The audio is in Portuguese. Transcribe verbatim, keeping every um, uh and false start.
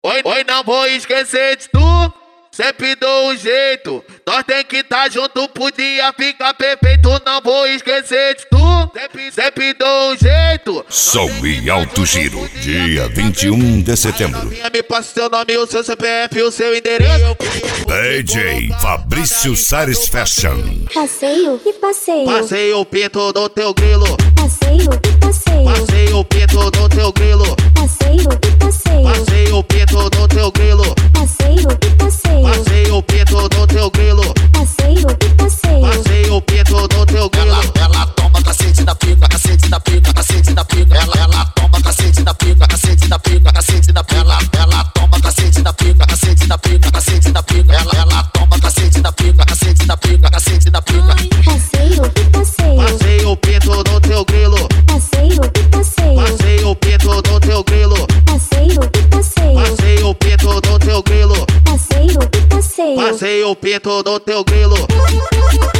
Oi, oi, não vou esquecer de tu. Sempre dou um jeito, nós tem que tá junto, podia ficar perfeito. Não vou esquecer de tu, sempre, sempre dou um jeito. Som e Alto Giro, dia vinte e um de setembro. Me passa seu nome, o seu C P F e o seu endereço. D J Fabrício Sares Fashion. Passeio e passeio. Passei o pinto do teu grilo. Passeio e passeio. Passei o pinto do teu grilo. Passeio e passeio. Passei o pinto do teu grilo. Passeio e passeio. Passei o pinto do teu grilo. Passeio e passeio. Passei o pinto do teu grilo. Ela, ela toma cacete da pica, cacete da pica, cacete da pica. Ela, ela toma cacete da pica, cacete da pica, cacete da pica. Ela, ela toma cacete da pica, cacete da pica, cacete da pica. Ela, ela toma cacete da pica, cacete da pica, cacete da pica. Passeio e passeio. Passei o pinto do teu grilo. Passeio e passeio. Passei o pinto do teu grilo. Passeio e passeio. Passei o pinto do teu grilo. Passeio e passeio. Passei o pinto do teu grilo.